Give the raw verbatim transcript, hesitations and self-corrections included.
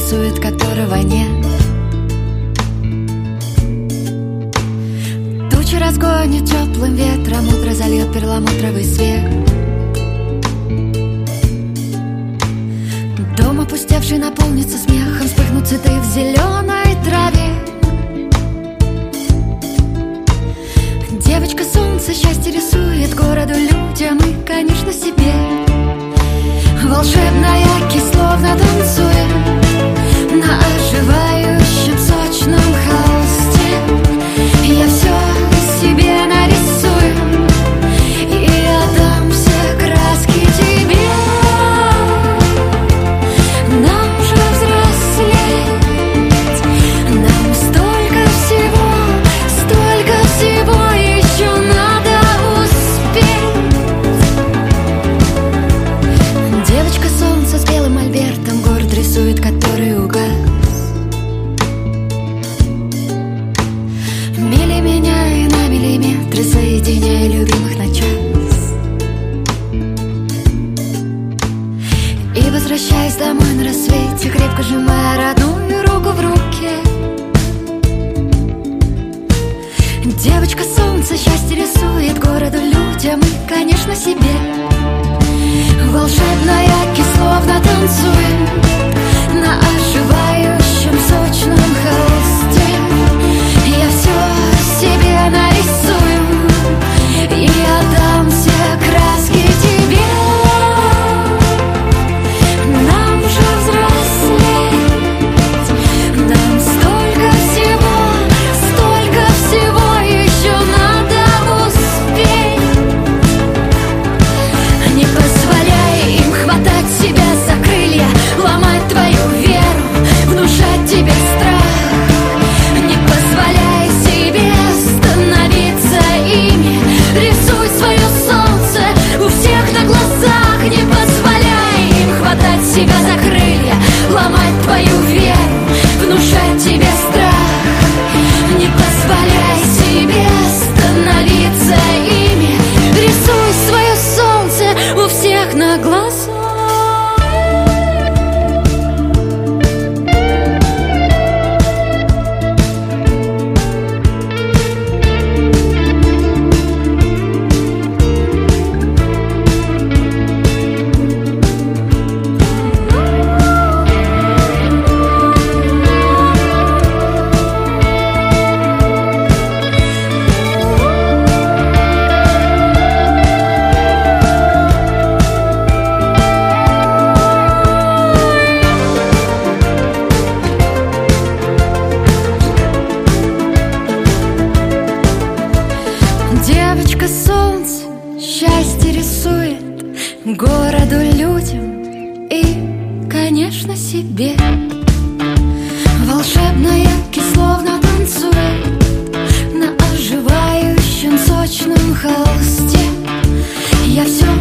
рисует, которого нет. Тучи разгонит теплым ветром, утро зальет перламутровый свет. Дом опустевший наполнится смехом, вспыхнут цветы в зеленой траве. Девочка солнце счастье рисует городу, людям и, конечно, себе. Волшебная кисть словно танцует на оживающем сочном холсте. Я все себе нарисую и отдам все краски тебе. Нам же взрослеть, нам столько всего, столько всего еще надо успеть. Девочка солнце с белым мольбертом город рисует, который угас. Мили меня и на миллиметры, соединяя любимых на час. И возвращаясь домой на рассвете, крепко сжимая родную руку в руке. Девочка солнце счастье рисует городу, людям и, конечно, себе. Волшебная кисть словно танцует на оживающем сочном холсте. Я все себе нарисую и отдам все краски тебе. Нам же взрослеть, нам столько всего, столько всего еще надо успеть. Не позволяй им хватать себя за крылья, ломать твою веру, внушать тебе страх. Не позволяй себе становиться ими, рисуй свое солнце у всех на глазах. Не позволяй им хватать себя за крылья, ломать твою веру, внушать тебе страх. Не позволяй себе становиться ими, рисуй свое солнце у всех на глазах. Девочка солнце счастье рисует городу, людям и, конечно, себе. Волшебная кисть словно танцует на оживающем сочном холсте. Я все